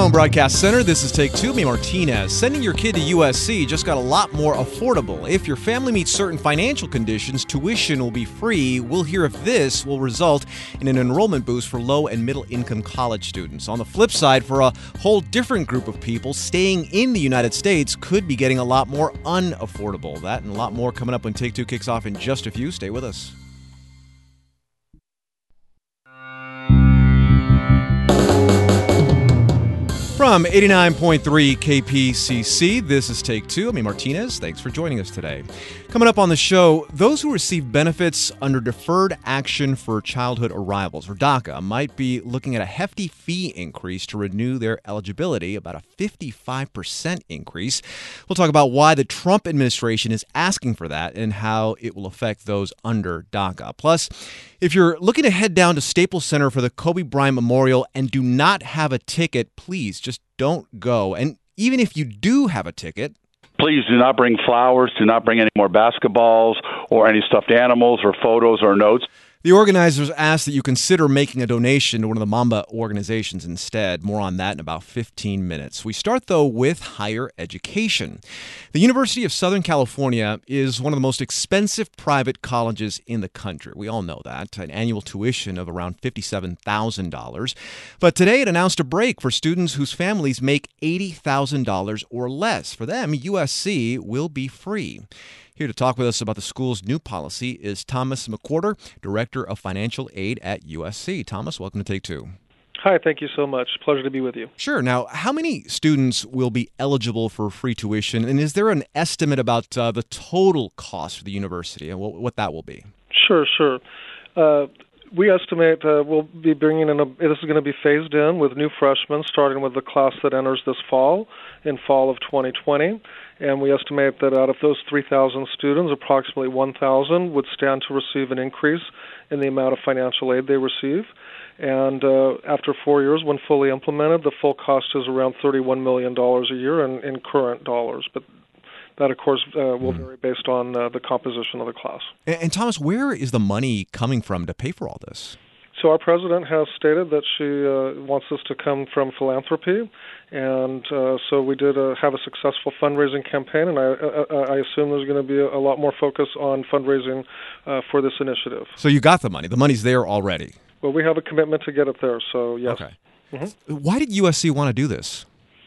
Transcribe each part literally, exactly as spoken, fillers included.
Stone Broadcast Center, this is Take Two. Me, Martinez. Sending your kid to U S C just got a lot more affordable. If your family meets certain financial conditions, tuition will be free. We'll hear if this will result in an enrollment boost for low and middle income college students. On the flip side, for a whole different group of people, staying in the United States could be getting a lot more unaffordable. That and a lot more coming up when Take Two kicks off in just a few. Stay with us. From eighty-nine point three K P C C, this is Take Two. I'm Amy Martinez. Thanks for joining us today. Coming up on the show, those who receive benefits under Deferred Action for Childhood Arrivals, or DACA, might be looking at a hefty fee increase to renew their eligibility, about a fifty-five percent increase. We'll talk about why the Trump administration is asking for that and how it will affect those under DACA. Plus, if you're looking to head down to Staples Center for the Kobe Bryant Memorial and do not have a ticket, please just don't go. And even if you do have a ticket, please do not bring flowers, do not bring any more basketballs or any stuffed animals or photos or notes. The organizers ask that you consider making a donation to one of the Mamba organizations instead. More on that in about fifteen minutes. We start, though, with higher education. The University of Southern California is one of the most expensive private colleges in the country. We all know that, an annual tuition of around fifty-seven thousand dollars. But today it announced a break for students whose families make eighty thousand dollars or less. For them, U S C will be free. Here to talk with us about the school's new policy is Thomas McWhorter, Director of Financial Aid at U S C. Thomas, welcome to Take Two. Hi, thank you so much. Pleasure to be with you. Sure. Now, how many students will be eligible for free tuition, and is there an estimate about uh, the total cost for the university and what, what that will be? Sure, sure. Uh, we estimate uh, we'll be bringing in a, this is going to be phased in with new freshmen, starting with the class that enters this fall, in fall of twenty twenty. And we estimate that out of those three thousand students, approximately one thousand would stand to receive an increase in the amount of financial aid they receive. And uh, after four years, when fully implemented, the full cost is around thirty-one million dollars a year in, in current dollars. But that, of course, uh, will vary based on uh, the composition of the class. And, and Thomas, where is the money coming from to pay for all this? So our president has stated that she uh, wants this to come from philanthropy, and uh, so we did uh, have a successful fundraising campaign, and I, I, I assume there's going to be a, a lot more focus on fundraising uh, for this initiative. So you got the money. The money's there already. Well, we have a commitment to get it there, so yes. Okay. Mm-hmm. Why did U S C want to do this?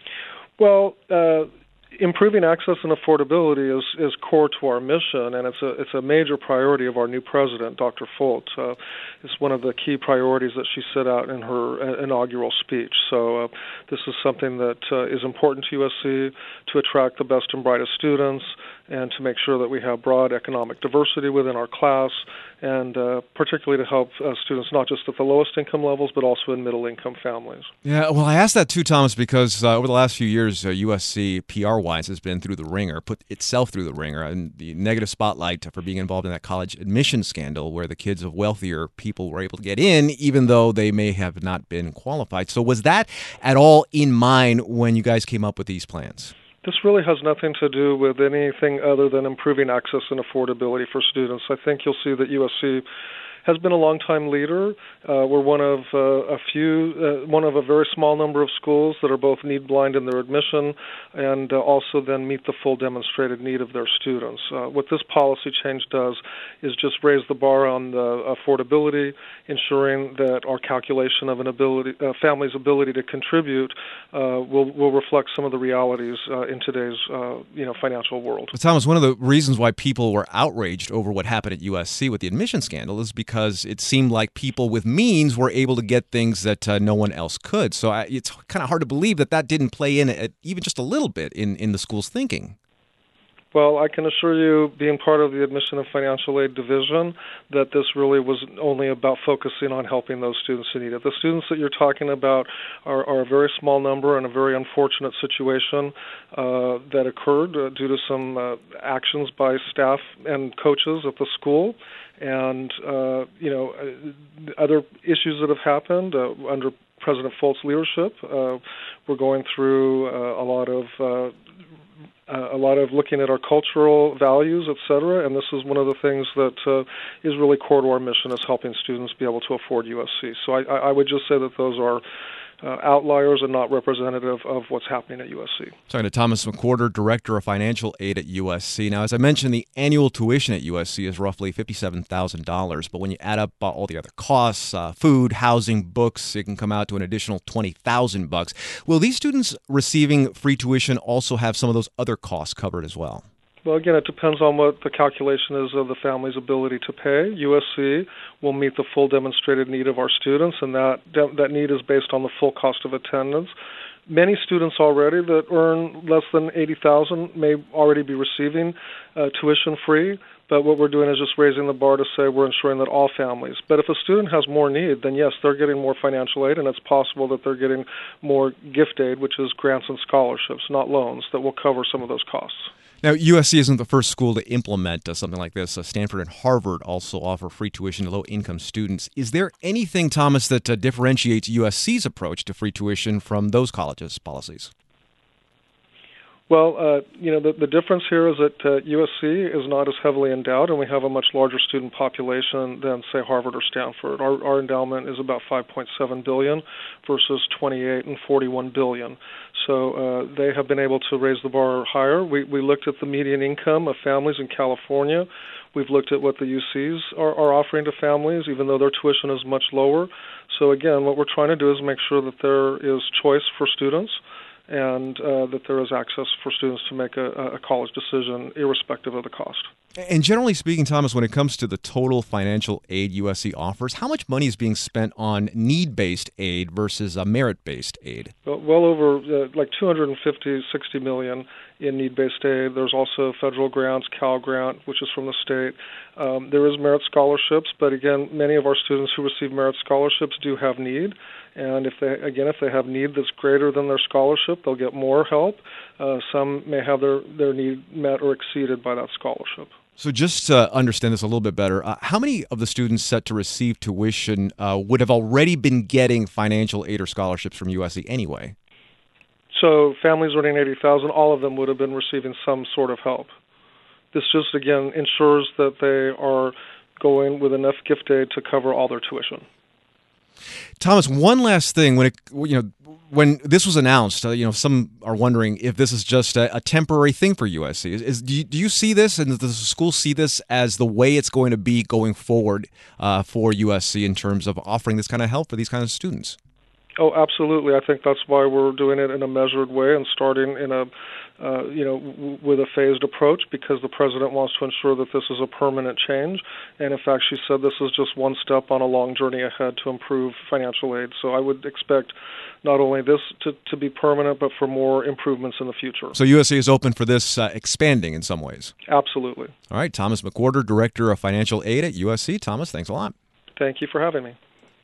Well, uh, improving access and affordability is, is core to our mission, and it's a it's a major priority of our new president, Doctor Folt. Uh, it's one of the key priorities that she set out in her uh, inaugural speech. So uh, this is something that uh, is important to U S C to attract the best and brightest students and to make sure that we have broad economic diversity within our class, and uh, particularly to help uh, students not just at the lowest income levels, but also in middle income families. Yeah, well, I asked that too, Thomas, because uh, over the last few years, uh, U S C P R-wise has been through the ringer, put itself through the ringer, and the negative spotlight for being involved in that college admission scandal where the kids of wealthier people were able to get in, even though they may have not been qualified. So was that at all in mind when you guys came up with these plans? This really has nothing to do with anything other than improving access and affordability for students. I think you'll see that U S C has been a long-time leader. Uh, we're one of uh, a few, uh, one of a very small number of schools that are both need blind in their admission and uh, also then meet the full demonstrated need of their students. Uh, what this policy change does is just raise the bar on the affordability, ensuring that our calculation of an ability, uh, family's ability to contribute uh, will will reflect some of the realities uh, in today's uh, you know financial world. But Thomas, one of the reasons why people were outraged over what happened at U S C with the admission scandal is because because it seemed like people with means were able to get things that uh, no one else could. So I, it's kind of hard to believe that that didn't play in at, even just a little bit in, in the school's thinking. Well, I can assure you, being part of the Admission and Financial Aid Division, that this really was only about focusing on helping those students who need it. The students that you're talking about are, are a very small number and a very unfortunate situation uh, that occurred uh, due to some uh, actions by staff and coaches at the school. And, uh, you know, uh, other issues that have happened uh, under President Folt's leadership. Uh, we're going through uh, a lot of uh, Uh, a lot of looking at our cultural values, et cetera, and this is one of the things that uh, is really core to our mission, is helping students be able to afford U S C. So I, I would just say that those are uh, outliers and not representative of what's happening at U S C. Talking to Thomas McWhorter, Director of Financial Aid at U S C. Now, as I mentioned, the annual tuition at U S C is roughly fifty-seven thousand dollars, but when you add up uh, all the other costs, uh, food, housing, books, it can come out to an additional twenty thousand bucks. Will these students receiving free tuition also have some of those other costs covered as well? Well, again, it depends on what the calculation is of the family's ability to pay. U S C will meet the full demonstrated need of our students, and that that need is based on the full cost of attendance. Many students already that earn less than eighty thousand dollars may already be receiving uh, tuition free, but what we're doing is just raising the bar to say we're ensuring that all families. But if a student has more need, then yes, they're getting more financial aid, and it's possible that they're getting more gift aid, which is grants and scholarships, not loans, that will cover some of those costs. Now, U S C isn't the first school to implement uh, something like this. Uh, Stanford and Harvard also offer free tuition to low-income students. Is there anything, Thomas, that uh, differentiates U S C's approach to free tuition from those colleges' policies? Well, uh, you know, the, the difference here is that uh, U S C is not as heavily endowed, and we have a much larger student population than, say, Harvard or Stanford. Our, our endowment is about five point seven billion dollars versus twenty-eight and forty-one billion dollars. So uh, they have been able to raise the bar higher. We, we looked at the median income of families in California. We've looked at what the U Cs are, are offering to families, even though their tuition is much lower. So again, what we're trying to do is make sure that there is choice for students, and uh, that there is access for students to make a, a college decision irrespective of the cost. And generally speaking, Thomas, when it comes to the total financial aid U S C offers, how much money is being spent on need-based aid versus a merit-based aid? Well, well over uh, like two hundred fifty, sixty million in need-based aid. There's also federal grants, Cal Grant, which is from the state. Um, there is merit scholarships, but again, many of our students who receive merit scholarships do have need. And if they, again, if they have need that's greater than their scholarship, they'll get more help. Uh, some may have their, their need met or exceeded by that scholarship. So just to understand this a little bit better, uh, how many of the students set to receive tuition uh, would have already been getting financial aid or scholarships from U S C anyway? So families earning eighty thousand dollars, all of them would have been receiving some sort of help. This just, again, ensures that they are going with enough gift aid to cover all their tuition. Thomas, one last thing. When it, you know, when this was announced, uh, you know, some are wondering if this is just a, a temporary thing for U S C. Is, is do, you, do you see this, and does the school see this as the way it's going to be going forward uh, for U S C in terms of offering this kind of help for these kind of students? Oh, absolutely. I think that's why we're doing it in a measured way and starting in a, uh, you know, w- with a phased approach, because the president wants to ensure that this is a permanent change. And in fact, she said this is just one step on a long journey ahead to improve financial aid. So I would expect not only this to, to be permanent, but for more improvements in the future. So U S C is open for this uh, expanding in some ways? Absolutely. All right. Thomas McWhorter, Director of Financial Aid at U S C. Thomas, thanks a lot. Thank you for having me.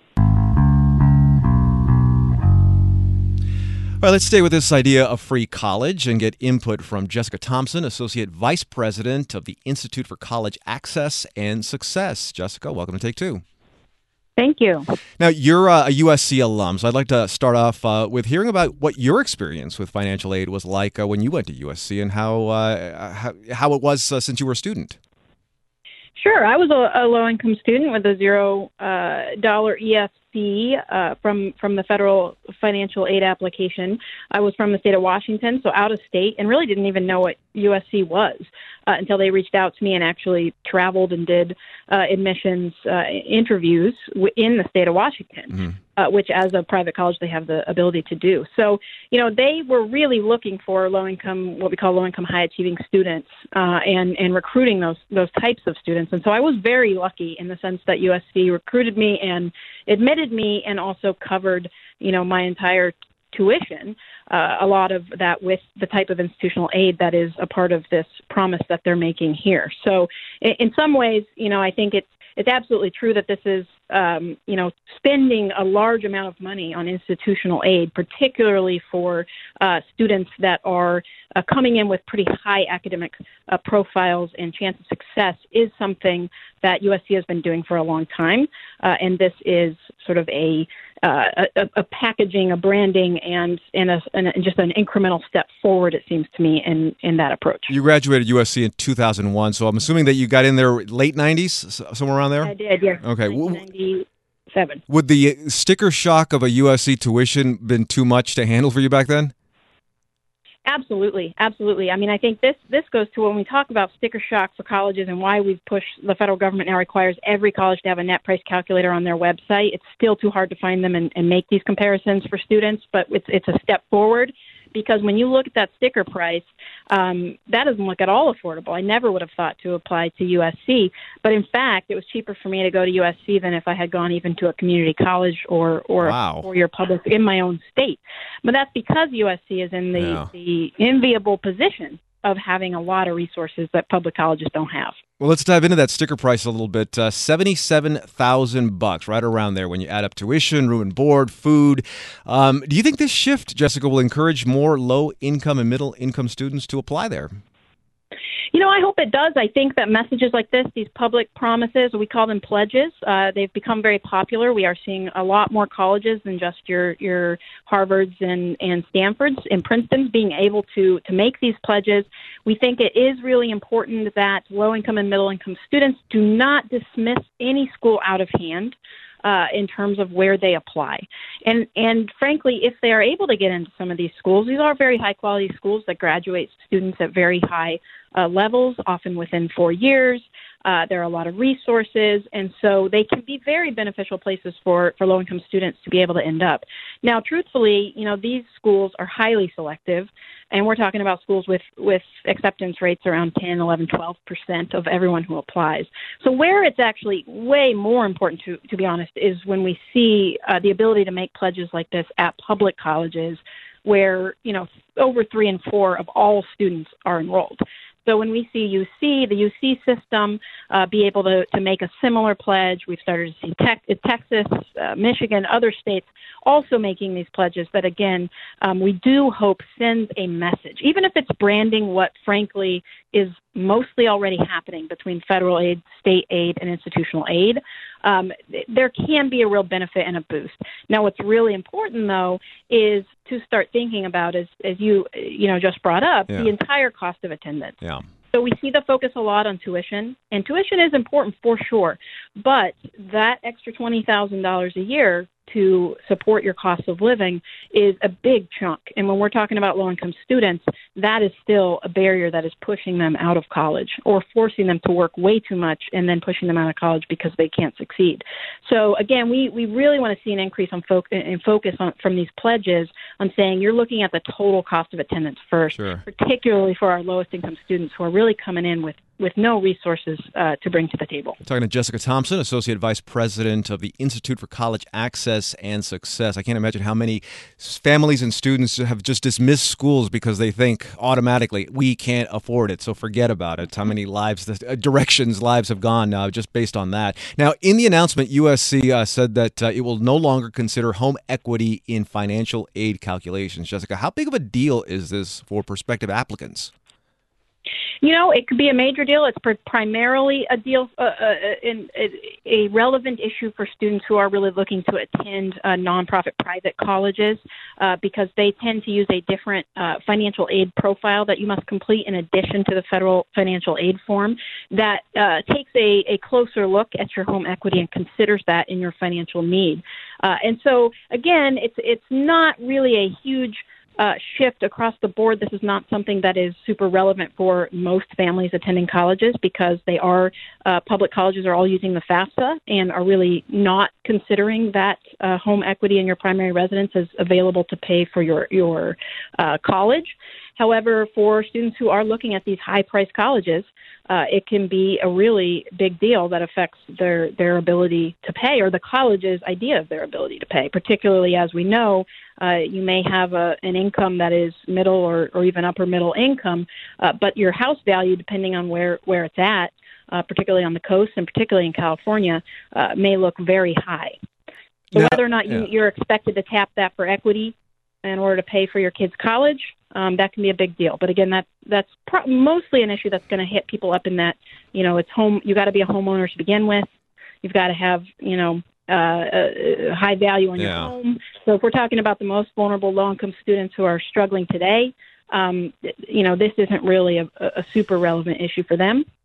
All right, let's stay with this idea of free college and get input from Jessica Thompson, Associate Vice President of the Institute for College Access and Success. Jessica, welcome to Take Two. Thank you. Now, you're uh, a U S C alum, so I'd like to start off uh, with hearing about what your experience with financial aid was like uh, when you went to U S C and how uh, how, how it was uh, since you were a student. Sure. I was a, a low-income student with a zero uh, dollar E F C uh, from from the federal financial aid application. I was from the state of Washington, so out of state, and really didn't even know what U S C was uh, until they reached out to me and actually traveled and did uh, admissions uh, interviews w- in the state of Washington. Mm-hmm. Uh, which as a private college they have the ability to do. So, you know, they were really looking for low-income, what we call low-income high-achieving students uh, and, and recruiting those those types of students. And so I was very lucky in the sense that U S C recruited me and admitted me and also covered, you know, my entire tuition, uh, a lot of that with the type of institutional aid that is a part of this promise that they're making here. So in, in some ways, you know, I think it's It's absolutely true that this is, um, you know, spending a large amount of money on institutional aid, particularly for uh, students that are uh, coming in with pretty high academic uh, profiles and chance of success, is something that U S C has been doing for a long time. Uh, and this is sort of a Uh, a, a packaging, a branding, and, and, a, and a, just an incremental step forward, it seems to me, in, in that approach. You graduated U S C in two thousand one, so I'm assuming that you got in there late nineties, somewhere around there? I did, yes. Okay. nineteen seven. Would the sticker shock of a U S C tuition been too much to handle for you back then? Absolutely, absolutely. I mean, I think this this goes to when we talk about sticker shock for colleges and why we've pushed, the federal government now requires every college to have a net price calculator on their website. It's still too hard to find them and, and make these comparisons for students, but it's it's a step forward. Because when you look at that sticker price, um, that doesn't look at all affordable. I never would have thought to apply to U S C. But in fact, it was cheaper for me to go to U S C than if I had gone even to a community college or, or wow. a four-year public in my own state. But that's because U S C is in the, yeah. the enviable position of having a lot of resources that public colleges don't have. Well, let's dive into that sticker price a little bit. Uh, Seventy-seven thousand bucks, right around there, when you add up tuition, room and board, food. Um, do you think this shift, Jessica, will encourage more low-income and middle-income students to apply there? You know, I hope it does. I think that messages like this, these public promises, we call them pledges, uh, they've become very popular. We are seeing a lot more colleges than just your your Harvards and, and Stanfords and Princetons being able to, to make these pledges. We think it is really important that low-income and middle-income students do not dismiss any school out of hand. Uh, in terms of where they apply. And and frankly, if they are able to get into some of these schools, these are very high-quality schools that graduate students at very high uh, levels, often within four years. Uh, there are a lot of resources, and so they can be very beneficial places for, for low-income students to be able to end up. Now, truthfully, you know, these schools are highly selective, and we're talking about schools with, with acceptance rates around ten, eleven, twelve percent of everyone who applies. So where it's actually way more important, to, to be honest, is when we see uh, the ability to make pledges like this at public colleges where, you know, over three and four of all students are enrolled. So when we see U C, the U C system, uh, be able to, to make a similar pledge, we've started to see tech, Texas, uh, Michigan, other states also making these pledges that, again, um, we do hope sends a message, even if it's branding what, frankly, is mostly already happening between federal aid, state aid, and institutional aid. Um, there can be a real benefit and a boost. Now, what's really important, though, is to start thinking about, as, as you you know just brought up, yeah. the entire cost of attendance. Yeah. So we see the focus a lot on tuition, and tuition is important for sure, but that extra twenty thousand dollars a year to support your cost of living is a big chunk. And when we're talking about low-income students, that is still a barrier that is pushing them out of college or forcing them to work way too much and then pushing them out of college because they can't succeed. So, again, we, we really want to see an increase on fo- in focus on, from these pledges on saying you're looking at the total cost of attendance first, sure. particularly for our lowest-income students who are really coming in with with no resources uh, to bring to the table. Talking to Jessica Thompson, Associate Vice President of the Institute for College Access and Success. I can't imagine how many families and students have just dismissed schools because they think automatically we can't afford it, so forget about it. How many lives, the directions lives have gone uh, just based on that. Now, in the announcement, U S C uh, said that uh, it will no longer consider home equity in financial aid calculations. Jessica, how big of a deal is this for prospective applicants? You know, it could be a major deal. It's pr- primarily a deal, uh, uh, in, a, a relevant issue for students who are really looking to attend uh, nonprofit private colleges uh, because they tend to use a different uh, financial aid profile that you must complete in addition to the federal financial aid form that uh, takes a, a closer look at your home equity and considers that in your financial need. Uh, and so, again, it's it's not really a huge Uh, shift across the board. This is not something that is super relevant for most families attending colleges because they are uh, public colleges are all using the FAFSA and are really not considering that uh, home equity in your primary residence as available to pay for your your uh, college. However, for students who are looking at these high-priced colleges, uh, it can be a really big deal that affects their, their ability to pay or the college's idea of their ability to pay, particularly as we know uh, you may have a, an income that is middle or, or even upper middle income, uh, but your house value, depending on where, where it's at, uh, particularly on the coast and particularly in California, uh, may look very high. So now, whether or not you, yeah. you're expected to tap that for equity in order to pay for your kids' college, um, that can be a big deal. But again, that that's pro- mostly an issue that's going to hit people up in that, you know, it's home. You got to be a homeowner to begin with. You've got to have, you know, uh, a high value on yeah. your home. So if we're talking about the most vulnerable low-income students who are struggling today, um, you know, this isn't really a, a super relevant issue for them.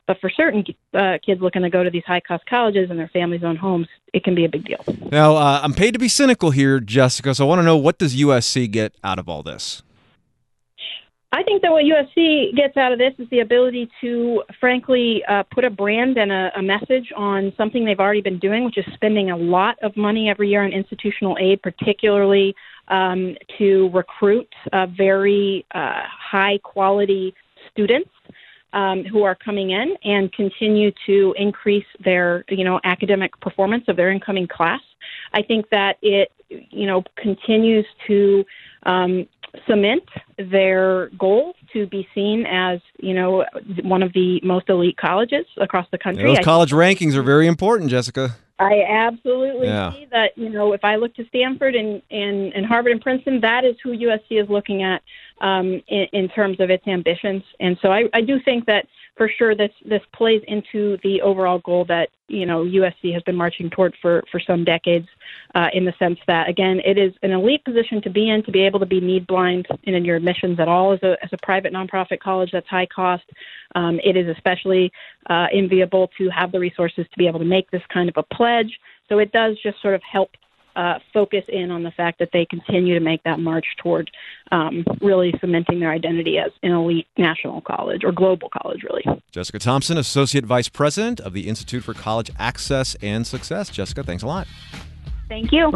But for certain uh, kids looking to go to these high-cost colleges and their families own homes, it can be a big deal. Now, uh, I'm paid to be cynical here, Jessica, so I want to know, what does U S C get out of all this? I think that what U S C gets out of this is the ability to, frankly, uh, put a brand and a, a message on something they've already been doing, which is spending a lot of money every year on institutional aid, particularly um, to recruit uh, very uh, high-quality students um, who are coming in and continue to increase their, you know, academic performance of their incoming class. I think that it, you know, continues to um, cement their goal to be seen as, you know, one of the most elite colleges across the country. Yeah, those I college rankings are very important, Jessica. I absolutely yeah. see that, you know, if I look to Stanford and, and, and Harvard and Princeton, that is who U S C is looking at um, in, in terms of its ambitions. And so I, I do think that for sure this this plays into the overall goal that, you know, U S C has been marching toward for, for some decades uh, in the sense that, again, it is an elite position to be in, to be able to be need blind in your admissions at all as a, as a private nonprofit college that's high cost. Um, it is especially uh, enviable to have the resources to be able to make this kind of a pledge. So it does just sort of help uh, focus in on the fact that they continue to make that march toward um, really cementing their identity as an elite national college or global college, really. Jessica Thompson, Associate Vice President of the Institute for College Access and Success. Jessica, thanks a lot. Thank you.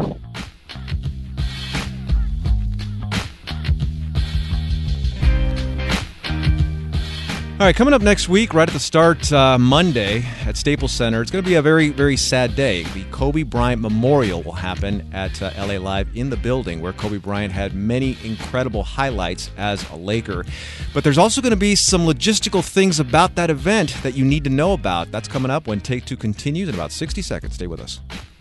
All right, coming up next week, right at the start, uh, Monday at Staples Center, it's going to be a very, very sad day. The Kobe Bryant Memorial will happen at uh, L A Live in the building, where Kobe Bryant had many incredible highlights as a Laker. But there's also going to be some logistical things about that event that you need to know about. That's coming up when Take Two continues in about sixty seconds. Stay with us.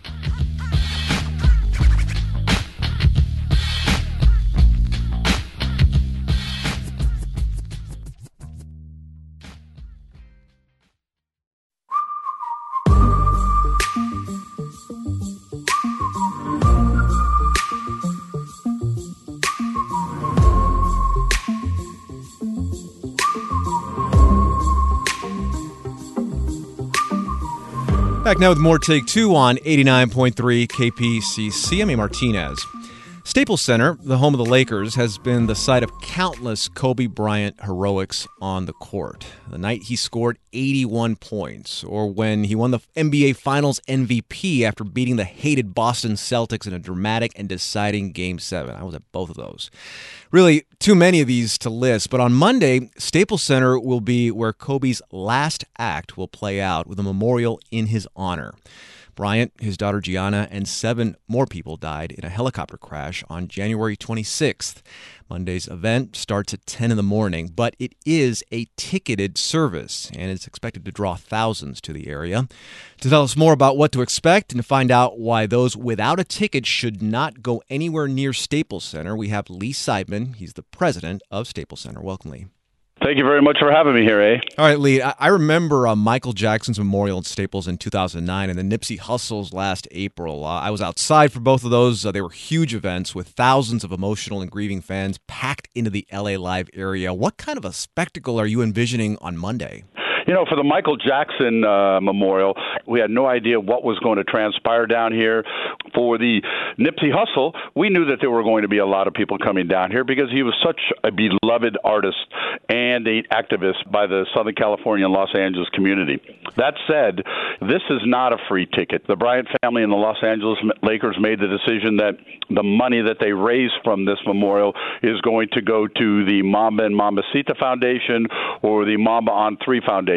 Back now with more Take Two on eighty-nine point three K P C C. I'm Martinez. Staples Center, the home of the Lakers, has been the site of countless Kobe Bryant heroics on the court. The night he scored eighty-one points, or when he won the N B A Finals M V P after beating the hated Boston Celtics in a dramatic and deciding Game seven. I was at both of those. Really, too many of these to list, but on Monday, Staples Center will be where Kobe's last act will play out with a memorial in his honor. Bryant, his daughter Gianna, and seven more people died in a helicopter crash on January twenty-sixth. Monday's event starts at ten in the morning, but it is a ticketed service, and it's expected to draw thousands to the area. To tell us more about what to expect and to find out why those without a ticket should not go anywhere near Staples Center, we have Lee Seidman. He's the president of Staples Center. Welcome, Lee. Thank you very much for having me here, eh? All right, Lee, I remember uh, Michael Jackson's memorial in Staples in two thousand nine and the Nipsey Hussle's last April. Uh, I was outside for both of those. Uh, they were huge events with thousands of emotional and grieving fans packed into the L A Live area. What kind of a spectacle are you envisioning on Monday? You know, for the Michael Jackson uh, memorial, we had no idea what was going to transpire down here. For the Nipsey Hussle, we knew that there were going to be a lot of people coming down here because he was such a beloved artist and an activist by the Southern California and Los Angeles community. That said, this is not a free ticket. The Bryant family and the Los Angeles Lakers made the decision that the money that they raise from this memorial is going to go to the Mamba and Mambacita Foundation or the Mamba on Three Foundation.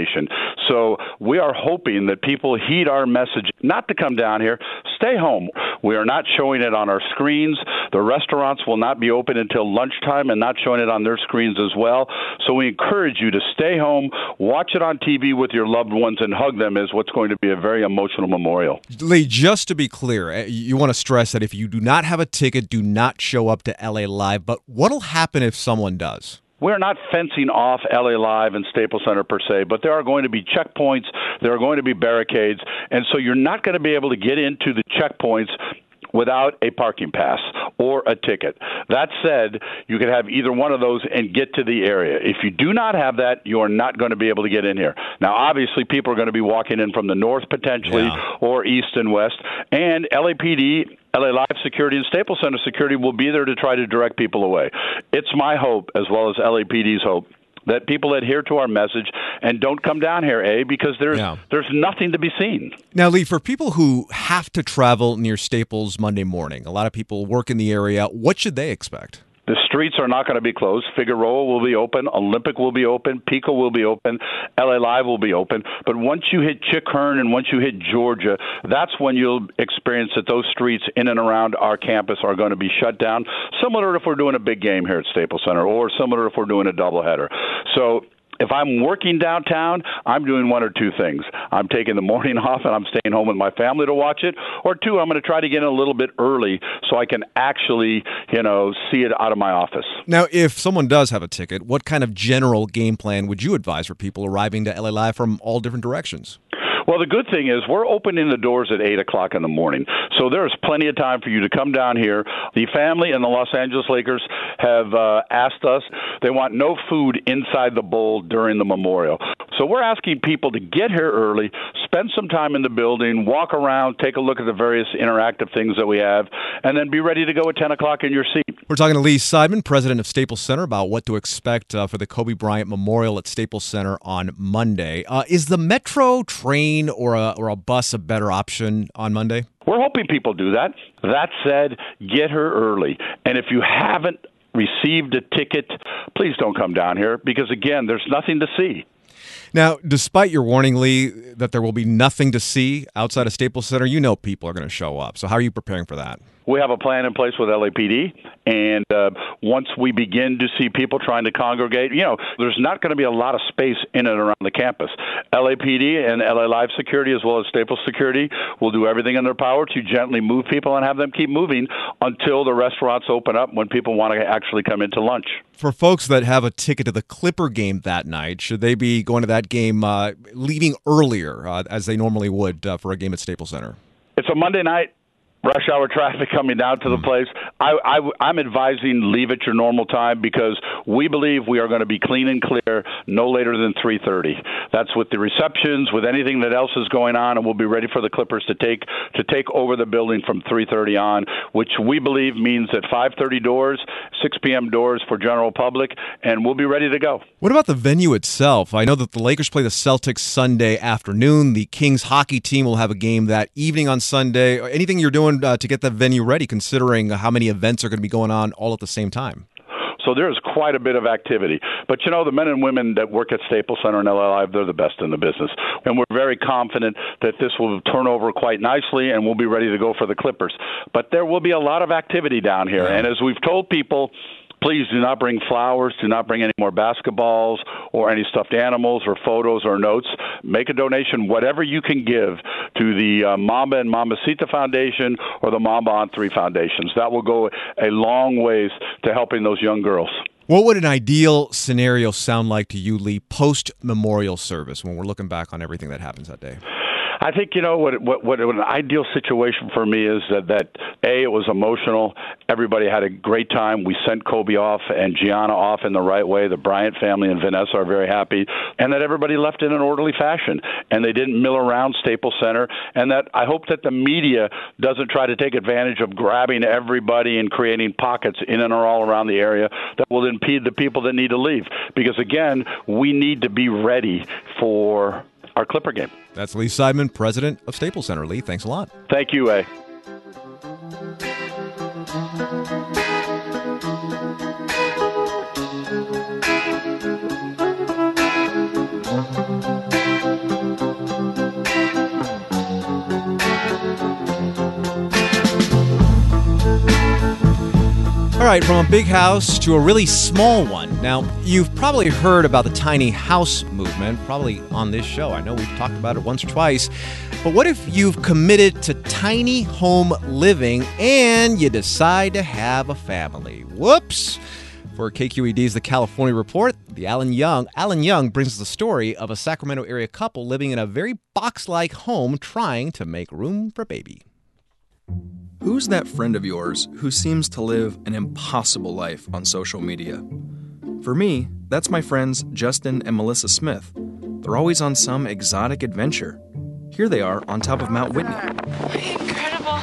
So we are hoping that people heed our message not to come down here. Stay home. We are not showing it on our screens. The restaurants will not be open until lunchtime and not showing it on their screens as well. So we encourage you to stay home, watch it on T V with your loved ones, and hug them as what's going to be a very emotional memorial. Lee, just to be clear, you want to stress that if you do not have a ticket, do not show up to L A Live. But what'll happen if someone does? We're not fencing off L A Live and Staples Center per se, but there are going to be checkpoints, there are going to be barricades, and so you're not going to be able to get into the checkpoints without a parking pass or a ticket. That said, you can have either one of those and get to the area. If you do not have that, you are not going to be able to get in here. Now, obviously, people are going to be walking in from the north potentially, yeah. or east and west, and L A P D, L A Live Security, and Staples Center Security will be there to try to direct people away. It's my hope, as well as L A P D's hope, that people adhere to our message and don't come down here, A, because there's yeah. there's nothing to be seen. Now, Lee, for people who have to travel near Staples Monday morning, a lot of people work in the area, what should they expect? The streets are not going to be closed. Figueroa will be open. Olympic will be open. Pico will be open. L A Live will be open. But once you hit Chick Hearn and once you hit Georgia, that's when you'll experience that those streets in and around our campus are going to be shut down, similar to if we're doing a big game here at Staples Center or similar if we're doing a doubleheader. So if I'm working downtown, I'm doing one or two things. I'm taking the morning off and I'm staying home with my family to watch it. Or two, I'm going to try to get in a little bit early so I can actually, you know, see it out of my office. Now, if someone does have a ticket, what kind of general game plan would you advise for people arriving to L A Live from all different directions? Well, the good thing is we're opening the doors at eight o'clock in the morning, so there's plenty of time for you to come down here. The family and the Los Angeles Lakers have uh, asked us. They want no food inside the bowl during the memorial. So we're asking people to get here early, spend some time in the building, walk around, take a look at the various interactive things that we have, and then be ready to go at ten o'clock in your seat. We're talking to Lee Seidman, president of Staples Center, about what to expect uh, for the Kobe Bryant Memorial at Staples Center on Monday. Uh, is the Metro train or a, or a bus a better option on Monday? We're hoping people do that. That said, get here early. And if you haven't received a ticket, please don't come down here because, again, there's nothing to see. Now, despite your warning, Lee, that there will be nothing to see outside of Staples Center, you know people are going to show up. So how are you preparing for that? We have a plan in place with L A P D, and uh, once we begin to see people trying to congregate, you know, there's not going to be a lot of space in and around the campus. L A P D and L A Live Security, as well as Staples Security, will do everything in their power to gently move people and have them keep moving until the restaurants open up when people want to actually come into lunch. For folks that have a ticket to the Clipper game that night, should they be going to that game uh, leaving earlier, uh, as they normally would uh, for a game at Staples Center? It's a Monday night. Rush hour traffic coming down to the place. I, I, I'm advising leave at your normal time because we believe we are going to be clean and clear no later than three thirty. That's with the receptions, with anything that else is going on, and we'll be ready for the Clippers to take to take over the building from three thirty on, which we believe means that five thirty doors, six p.m. doors for general public, and we'll be ready to go. What about the venue itself? I know that the Lakers play the Celtics Sunday afternoon. The Kings hockey team will have a game that evening on Sunday. Anything you're doing Uh, to get the venue ready, considering how many events are going to be going on all at the same time? So there's quite a bit of activity. But, you know, the men and women that work at Staples Center and L A Live, they're the best in the business. And we're very confident that this will turn over quite nicely and we'll be ready to go for the Clippers. But there will be a lot of activity down here. Yeah. And as we've told people, please do not bring flowers, do not bring any more basketballs or any stuffed animals or photos or notes. Make a donation, whatever you can give, to the uh, Mamba and Mambacita Foundation or the Mamba on Three Foundations. That will go a long ways to helping those young girls. What would an ideal scenario sound like to you, Lee, post-memorial service when we're looking back on everything that happens that day? I think, you know, what, what what an ideal situation for me is that, that, A, it was emotional. Everybody had a great time. We sent Kobe off and Gianna off in the right way. The Bryant family and Vanessa are very happy. And that everybody left in an orderly fashion. And they didn't mill around Staples Center. And that I hope that the media doesn't try to take advantage of grabbing everybody and creating pockets in and all around the area that will impede the people that need to leave. Because, again, we need to be ready for our Clipper game. That's Lee Seidman, president of Staples Center. Lee, thanks a lot. Thank you, A. All right, from a big house to a really small one. Now, you've probably heard about the tiny house movement, probably on this show. I know we've talked about it once or twice. But what if you've committed to tiny home living and you decide to have a family? Whoops! For K Q E D's The California Report, the Alan Young, Alan Young brings us the story of a Sacramento area couple living in a very box-like home trying to make room for baby. Who's that friend of yours who seems to live an impossible life on social media? For me, that's my friends Justin and Melissa Smith. They're always on some exotic adventure. Here they are on top of Mount Whitney. Incredible.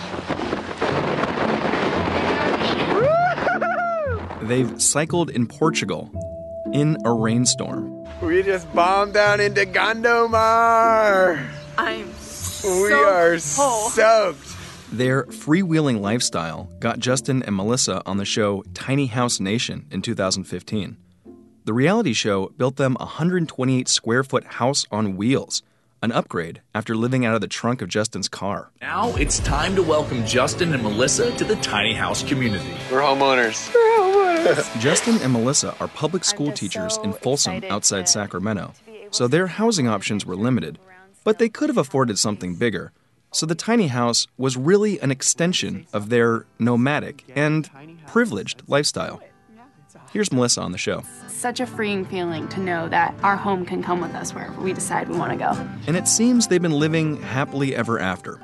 They've cycled in Portugal in a rainstorm. We just bombed down into Gondomar. I'm so We are full. soaked. Their freewheeling lifestyle got Justin and Melissa on the show Tiny House Nation in two thousand fifteen. The reality show built them a one hundred twenty-eight square foot house on wheels, an upgrade after living out of the trunk of Justin's car. Now it's time to welcome Justin and Melissa to the tiny house community. We're homeowners. Justin and Melissa are public school teachers in Folsom outside Sacramento, so their housing options were limited, but they could have afforded something bigger. So the tiny house was really an extension of their nomadic and privileged lifestyle. Here's Melissa on the show. Such a freeing feeling to know that our home can come with us wherever we decide we want to go. And it seems they've been living happily ever after.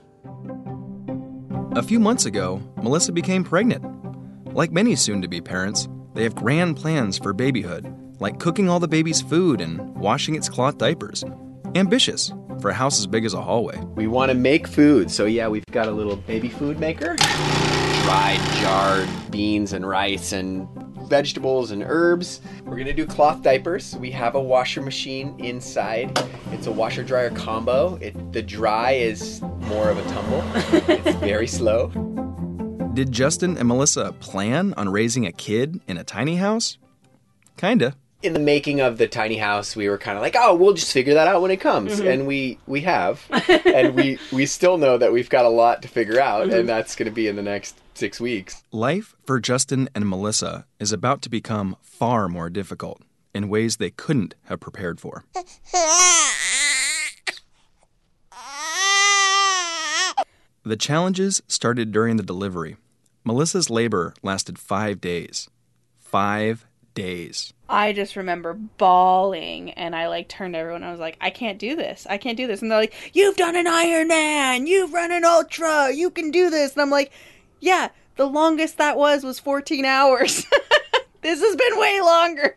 A few months ago, Melissa became pregnant. Like many soon-to-be parents, they have grand plans for babyhood, like cooking all the baby's food and washing its cloth diapers. Ambitious for a house as big as a hallway. We want to make food, so yeah, we've got a little baby food maker. Dried, jarred beans and rice and vegetables and herbs. We're going to do cloth diapers. We have a washer machine inside. It's a washer-dryer combo. It, the dry is more of a tumble. It's very slow. Did Justin and Melissa plan on raising a kid in a tiny house? Kinda. In the making of the tiny house, we were kind of like, oh, we'll just figure that out when it comes. Mm-hmm. And we, we have. And we, we still know that we've got a lot to figure out, mm-hmm. and that's going to be in the next six weeks. Life for Justin and Melissa is about to become far more difficult in ways they couldn't have prepared for. The challenges started during the delivery. Melissa's labor lasted five days. Five days. I just remember bawling, and I like turned to everyone. I was like, I can't do this. I can't do this. And they're like, you've done an Ironman. You've run an ultra. You can do this. And I'm like, yeah, the longest that was was fourteen hours. This has been way longer.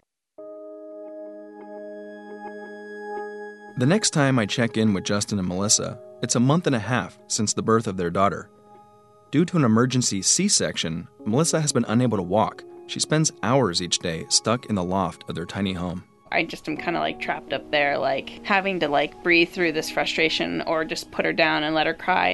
The next time I check in with Justin and Melissa, it's a month and a half since the birth of their daughter. Due to an emergency C-section, Melissa has been unable to walk. She spends hours each day stuck in the loft of their tiny home. I just am kind of like trapped up there, like having to like breathe through this frustration or just put her down and let her cry.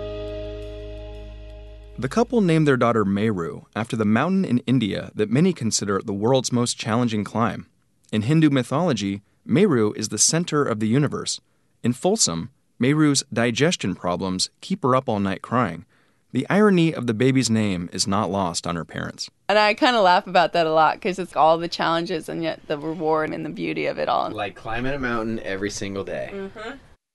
The couple named their daughter Meru after the mountain in India that many consider the world's most challenging climb. In Hindu mythology, Meru is the center of the universe. In Folsom, Meru's digestion problems keep her up all night crying. The irony of the baby's name is not lost on her parents. And I kind of laugh about that a lot because it's all the challenges and yet the reward and the beauty of it all. Like climbing a mountain every single day. Mm-hmm.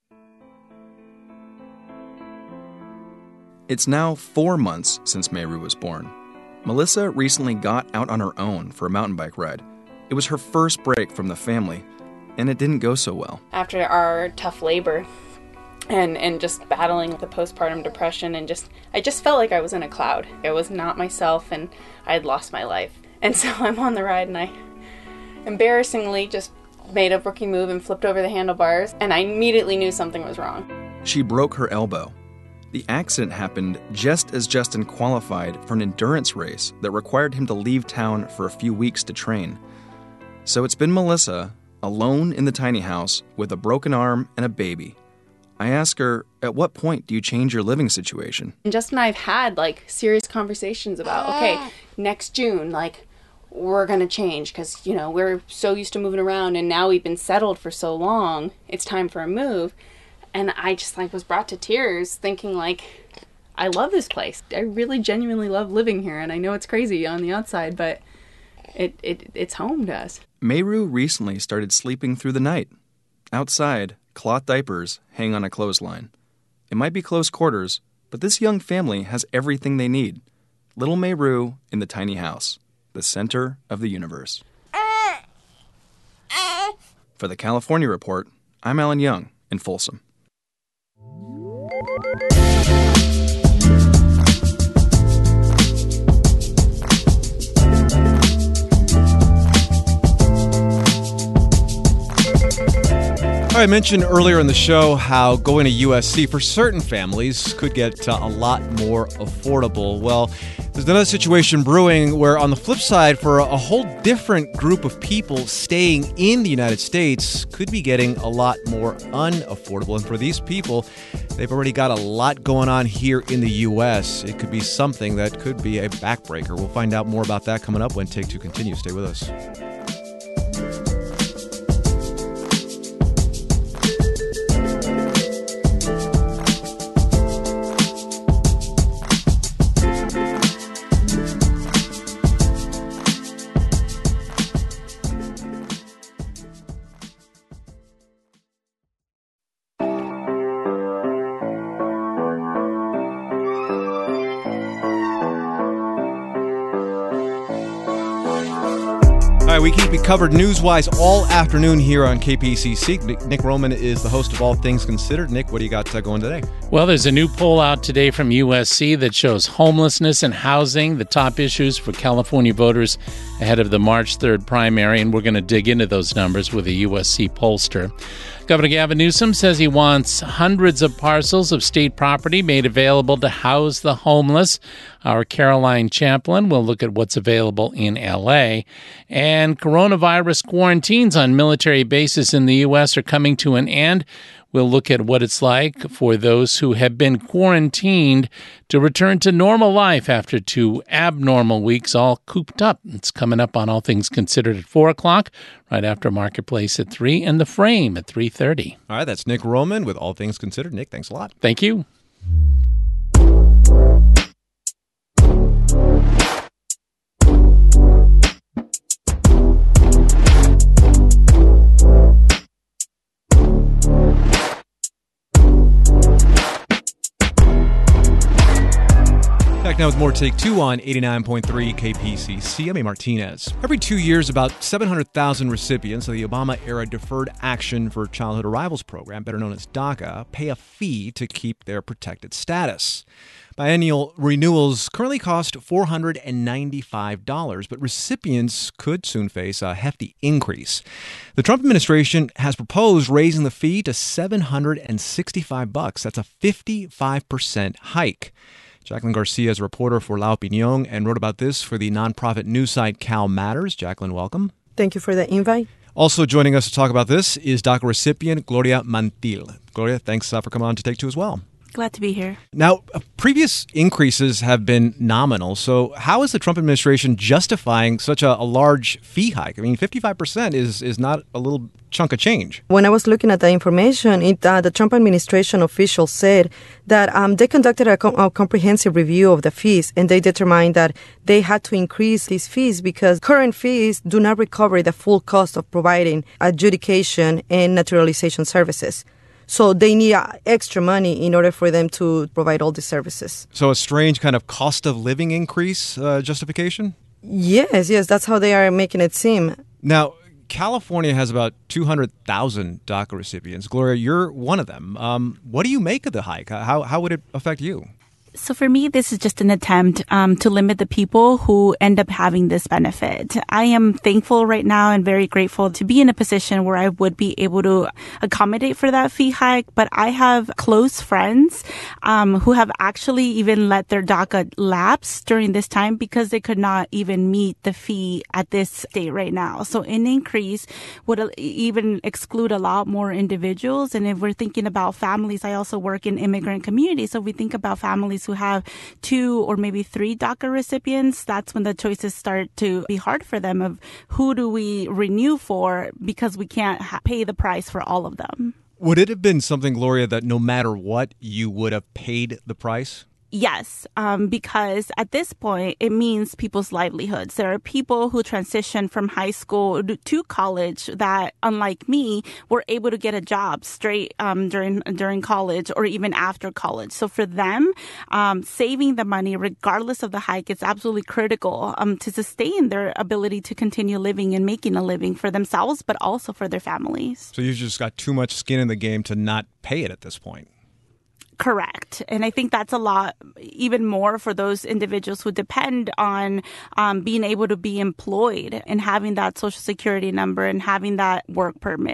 It's now four months since Meru was born. Melissa recently got out on her own for a mountain bike ride. It was her first break from the family, and it didn't go so well. After our tough labor and, and just battling the postpartum depression, and just I just felt like I was in a cloud. I was not myself, and I had lost my life. And so I'm on the ride, and I embarrassingly just made a rookie move and flipped over the handlebars, and I immediately knew something was wrong. She broke her elbow. The accident happened just as Justin qualified for an endurance race that required him to leave town for a few weeks to train. So it's been Melissa, alone in the tiny house, with a broken arm and a baby. I ask her, at what point do you change your living situation? And Justin and I have had, like, serious conversations about, okay, next June, like, we're going to change because, you know, we're so used to moving around, and now we've been settled for so long, it's time for a move. And I just, like, was brought to tears thinking, like, I love this place. I really genuinely love living here, and I know it's crazy on the outside, but it, it it's home to us. Meru recently started sleeping through the night. Outside, cloth diapers hang on a clothesline. It might be close quarters, but this young family has everything they need. Little Meru in the tiny house, the center of the universe. For the California Report, I'm Alan Young in Folsom. I mentioned earlier in the show how going to U S C for certain families could get uh, a lot more affordable. Well, there's another situation brewing where, on the flip side, for a, a whole different group of people staying in the United States could be getting a lot more unaffordable. And for these people, they've already got a lot going on here in the U S. It could be something that could be a backbreaker. We'll find out more about that coming up when Take Two continues. Stay with us. All right, we keep it covered news-wise all afternoon here on K P C C. Nick, Nick Roman is the host of All Things Considered. Nick, what do you got uh, going today? Well, there's a new poll out today from U S C that shows homelessness and housing, the top issues for California voters ahead of the March third primary, and we're going to dig into those numbers with a U S C pollster. Governor Gavin Newsom says he wants hundreds of parcels of state property made available to house the homeless. Our Caroline Champlin will look at what's available in L A. And coronavirus quarantines on military bases in the U S are coming to an end. We'll look at what it's like for those who have been quarantined to return to normal life after two abnormal weeks all cooped up. It's coming up on All Things Considered at four o'clock, right after Marketplace at three, and The Frame at three thirty. All right, that's Nick Roman with All Things Considered. Nick, thanks a lot. Thank you. Back now with more Take Two on eighty-nine point three K P C C. I'm A. Martinez. Every two years, about seven hundred thousand recipients of the Obama-era Deferred Action for Childhood Arrivals program, better known as DACA, pay a fee to keep their protected status. Biennial renewals currently cost four hundred ninety-five dollars, but recipients could soon face a hefty increase. The Trump administration has proposed raising the fee to seven hundred sixty-five bucks. That's a fifty-five percent hike. Jacqueline Garcia is a reporter for La Opinión and wrote about this for the nonprofit news site Cal Matters. Jacqueline, welcome. Thank you for the invite. Also joining us to talk about this is DACA recipient Gloria Mantil. Gloria, thanks uh, for coming on to Take Two as well. Glad to be here. Now, previous increases have been nominal. So how is the Trump administration justifying such a, a large fee hike? I mean, fifty-five percent is, is not a little chunk of change. When I was looking at the information, it, uh, the Trump administration officials said that um, they conducted a, com- a comprehensive review of the fees, and they determined that they had to increase these fees because current fees do not recover the full cost of providing adjudication and naturalization services. So they need uh, extra money in order for them to provide all these services. So a strange kind of cost of living increase uh, justification? Yes, yes, that's how they are making it seem. Now, California has about two hundred thousand DACA recipients. Gloria, you're one of them. Um, what do you make of the hike? How, how would it affect you? So for me, this is just an attempt um, to limit the people who end up having this benefit. I am thankful right now and very grateful to be in a position where I would be able to accommodate for that fee hike. But I have close friends um, who have actually even let their DACA lapse during this time because they could not even meet the fee at this date right now. So an increase would even exclude a lot more individuals. And if we're thinking about families, I also work in immigrant communities. So if we think about families who have two or maybe three DACA recipients, that's when the choices start to be hard for them of who do we renew for because we can't ha- pay the price for all of them. Would it have been something, Gloria, that no matter what, you would have paid the price? Yes, um, because at this point, it means people's livelihoods. There are people who transition from high school to college that, unlike me, were able to get a job straight um, during during college or even after college. So for them, um, saving the money, regardless of the hike, is absolutely critical um, to sustain their ability to continue living and making a living for themselves, but also for their families. So you've just got too much skin in the game to not pay it at this point. Correct. And I think that's a lot, even more for those individuals who depend on um, being able to be employed and having that Social Security number and having that work permit.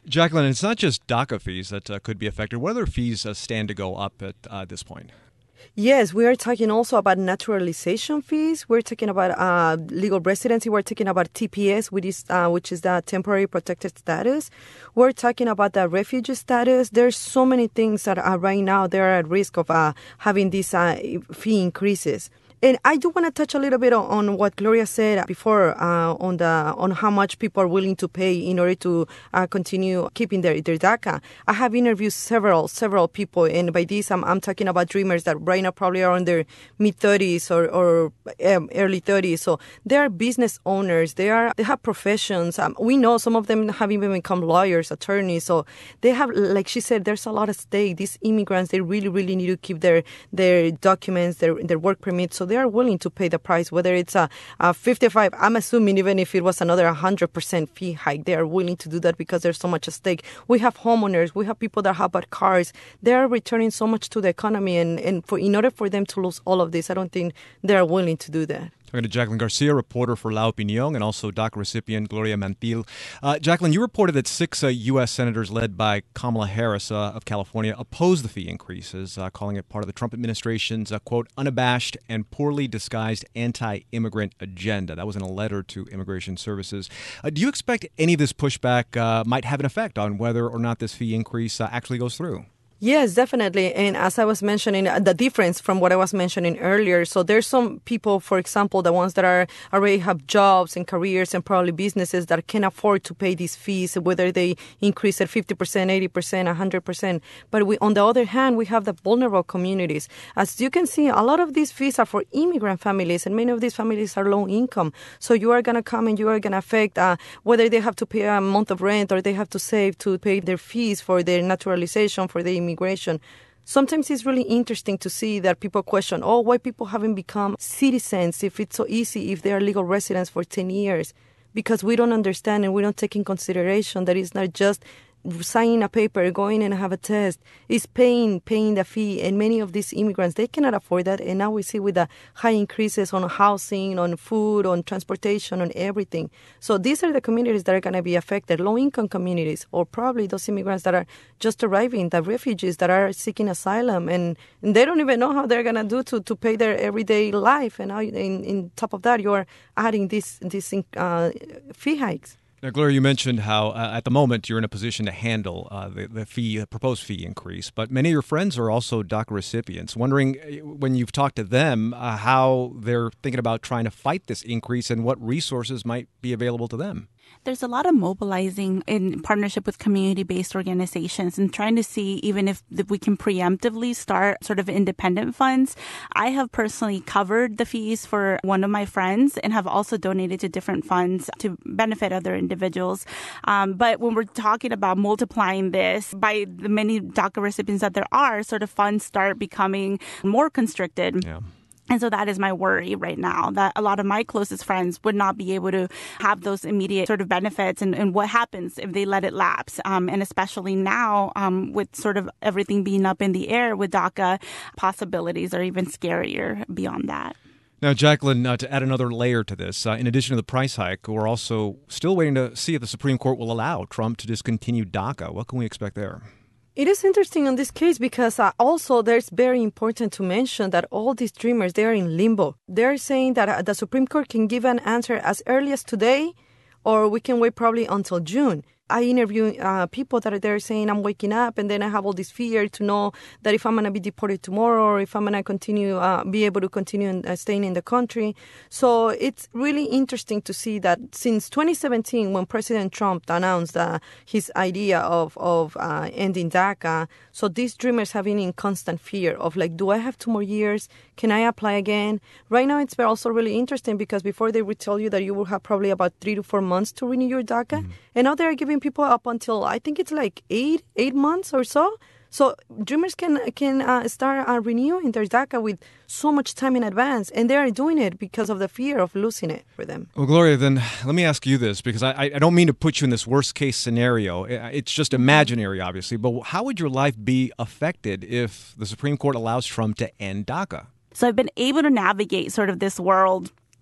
Jacqueline, it's not just DACA fees that uh, could be affected. What other fees uh, stand to go up at uh, this point? Yes, we are talking also about naturalization fees. We're talking about uh, legal residency. We're talking about T P S, which is uh, which is the temporary protected status. We're talking about the refugee status. There's so many things that are right now they're at risk of uh, having these uh, fee increases. And I do want to touch a little bit on, on what Gloria said before uh, on the on how much people are willing to pay in order to uh, continue keeping their, their DACA. I have interviewed several several people, and by this I'm, I'm talking about dreamers that right now probably are in their mid thirties or, or um, early thirties. So they are business owners. They are they have professions. Um, we know some of them have even become lawyers, attorneys. So they have, like she said, there's a lot at stake. These immigrants, they really really need to keep their their documents, their their work permits. So they are willing to pay the price, whether it's a, a fifty-five, I'm assuming even if it was another one hundred percent fee hike, they are willing to do that because there's so much at stake. We have homeowners, we have people that have bought cars. They are returning so much to the economy, and, and for in order for them to lose all of this, I don't think they are willing to do that. Talking to Jacqueline Garcia, reporter for La Opinión, and also DACA recipient Gloria Mantil. Uh, Jacqueline, you reported that six uh, U S senators led by Kamala Harris uh, of California opposed the fee increases, uh, calling it part of the Trump administration's, uh, quote, unabashed and poorly disguised anti-immigrant agenda. That was in a letter to Immigration Services. Uh, do you expect any of this pushback uh, might have an effect on whether or not this fee increase uh, actually goes through? Yes, definitely. And as I was mentioning, the difference from what I was mentioning earlier, so there's some people, for example, the ones that are already have jobs and careers and probably businesses that can afford to pay these fees, whether they increase it fifty percent, eighty percent, one hundred percent. But we, on the other hand, we have the vulnerable communities. As you can see, a lot of these fees are for immigrant families, and many of these families are low income. So you are going to come and you are going to affect uh, whether they have to pay a month of rent or they have to save to pay their fees for their naturalization, for their immigration. Immigration. Sometimes it's really interesting to see that people question, oh, why people haven't become citizens if it's so easy if they are legal residents for ten years? Because we don't understand and we don't take in consideration that it's not just signing a paper, going and have a test, is paying paying the fee. And many of these immigrants, they cannot afford that. And now we see with the high increases on housing, on food, on transportation, on everything. So these are the communities that are going to be affected, low-income communities, or probably those immigrants that are just arriving, the refugees that are seeking asylum. And, and they don't even know how they're going to do to to pay their everyday life. And now, in, in top of that, you're adding these, these uh, fee hikes. Now, Gloria, you mentioned how uh, at the moment you're in a position to handle uh, the, the fee, the proposed fee increase, but many of your friends are also DACA recipients. Wondering, when you've talked to them, uh, how they're thinking about trying to fight this increase and what resources might be available to them. There's a lot of mobilizing in partnership with community-based organizations and trying to see even if, if we can preemptively start sort of independent funds. I have personally covered the fees for one of my friends and have also donated to different funds to benefit other individuals. Um, but when we're talking about multiplying this by the many DACA recipients that there are, sort of funds start becoming more constricted. Yeah. And so that is my worry right now, that a lot of my closest friends would not be able to have those immediate sort of benefits, and, and what happens if they let it lapse. Um, and especially now um, with sort of everything being up in the air with DACA, possibilities are even scarier beyond that. Now, Jacqueline, uh, to add another layer to this, uh, in addition to the price hike, we're also still waiting to see if the Supreme Court will allow Trump to discontinue DACA. What can we expect there? It is interesting on this case because uh, also there's very important to mention that all these dreamers, they are in limbo. They're saying that uh, the Supreme Court can give an answer as early as today, or we can wait probably until June. I interview uh, people that are there saying, I'm waking up and then I have all this fear to know that if I'm going to be deported tomorrow or if I'm going to continue, uh, be able to continue in, uh, staying in the country. So it's really interesting to see that since twenty seventeen, when President Trump announced uh, his idea of, of uh, ending DACA, so these dreamers have been in constant fear of like, do I have two more years? Can I apply again? Right now, it's also really interesting because before they would tell you that you will have probably about three to four months to renew your DACA. Mm-hmm. And now they're giving people up until, I think it's like eight, eight months or so. So dreamers can can uh, start uh, renewing their DACA with so much time in advance, and they are doing it because of the fear of losing it for them. Well, Gloria, then let me ask you this, because I, I don't mean to put you in this worst-case scenario. It's just imaginary, obviously, but how would your life be affected if the Supreme Court allows Trump to end DACA? So I've been able to navigate sort of this world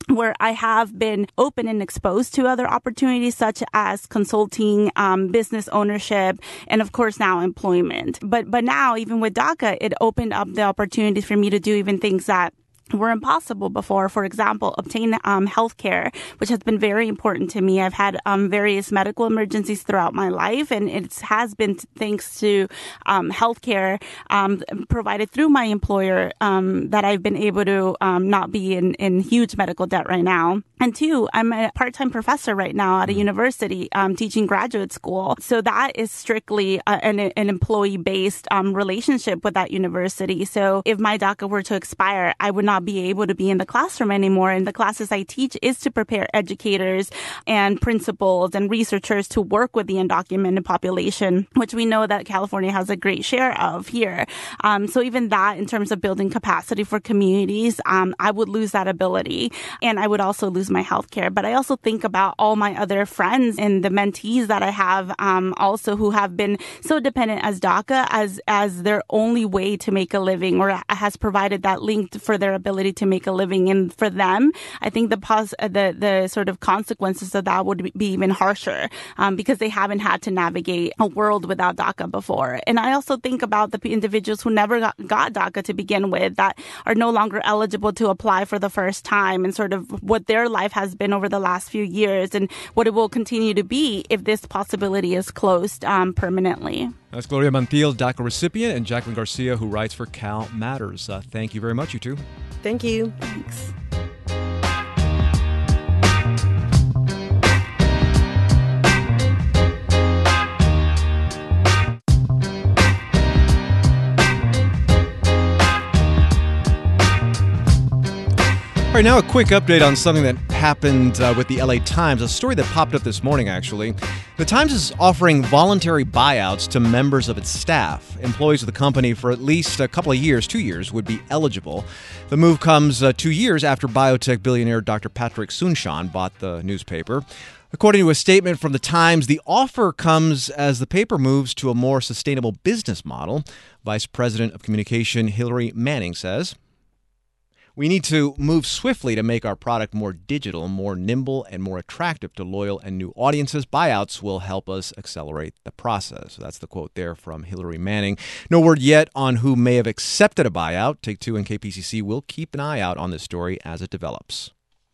where I have been open and exposed to other opportunities such as consulting, um, business ownership, and of course now employment. But but now, even with DACA, it opened up the opportunities for me to do even things that were impossible before. For example, obtain um, health care, which has been very important to me. I've had um, various medical emergencies throughout my life, and it has been thanks to um, health care um, provided through my employer um, that I've been able to um, not be in, in huge medical debt right now. And two, I'm a part-time professor right now at a university um, teaching graduate school. So that is strictly uh, an, an employee-based um, relationship with that university. So if my DACA were to expire, I would not be able to be in the classroom anymore. And the classes I teach is to prepare educators and principals and researchers to work with the undocumented population, which we know that California has a great share of here. Um, so even that, in terms of building capacity for communities, um, I would lose that ability. And I would also lose my health care. But I also think about all my other friends and the mentees that I have um, also who have been so dependent as DACA as, as their only way to make a living, or has provided that link for their ability to make a living. And for them, I think the pos- the the sort of consequences of that would be even harsher um, because they haven't had to navigate a world without DACA before. And I also think about the individuals who never got, got DACA to begin with, that are no longer eligible to apply for the first time, and sort of what their life has been over the last few years and what it will continue to be if this possibility is closed um, permanently. That's Gloria Montiel, DACA recipient, and Jacqueline Garcia, who writes for Cal Matters. Uh, thank you very much, you two. Thank you. Thanks. All right, now a quick update on something that happened uh, with the L A Times, a story that popped up this morning, actually. The Times is offering voluntary buyouts to members of its staff. Employees of the company for at least a couple of years, two years, would be eligible. The move comes uh, two years after biotech billionaire Doctor Patrick Soon-Shiong bought the newspaper. According to a statement from the Times, the offer comes as the paper moves to a more sustainable business model. Vice President of Communication Hillary Manning says, "We need to move swiftly to make our product more digital, more nimble, and more attractive to loyal and new audiences. Buyouts will help us accelerate the process." So that's the quote there from Hillary Manning. No word yet on who may have accepted a buyout. Take Two and K P C C will keep an eye out on this story as it develops.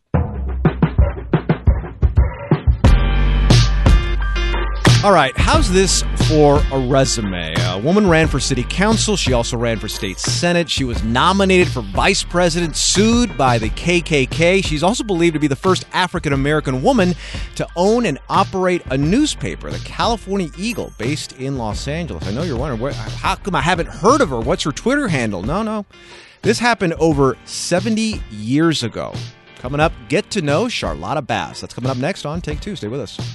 All right, how's this for a resume? A woman ran for city council. She also ran for state senate. She was nominated for vice president, sued by the K K K. She's also believed to be the first African-American woman to own and operate a newspaper, the California Eagle, based in Los Angeles. I know you're wondering, how come I haven't heard of her? What's her Twitter handle? No, no. This happened over seventy years ago. Coming up, get to know Charlotta Bass. That's coming up next on Take Two. Stay with us.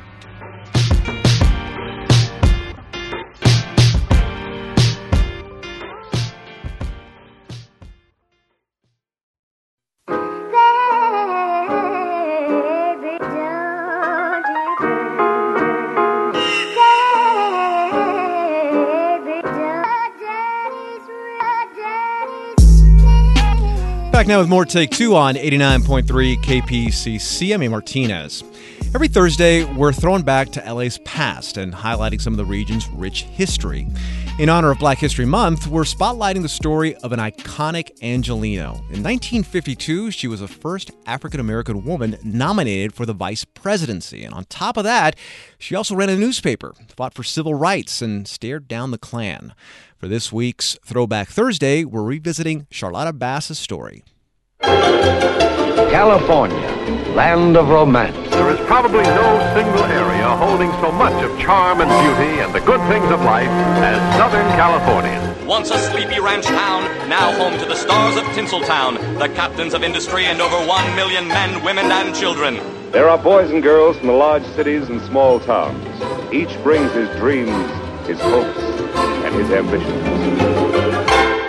Back now with more Take Two on eighty-nine point three K P C C. I'm A. Martinez. Every Thursday, we're thrown back to L A's past and highlighting some of the region's rich history. In honor of Black History Month, we're spotlighting the story of an iconic Angelino. In nineteen fifty-two, she was the first African-American woman nominated for the vice presidency. And on top of that, she also ran a newspaper, fought for civil rights, and stared down the Klan. For this week's Throwback Thursday, we're revisiting Charlotta Bass's story. California, land of romance. There is probably no single area holding so much of charm and beauty and the good things of life as Southern California. Once a sleepy ranch town, now home to the stars of Tinseltown, the captains of industry and over one million men, women, and children. There are boys and girls from the large cities and small towns. Each brings his dreams, his hopes, and his ambitions.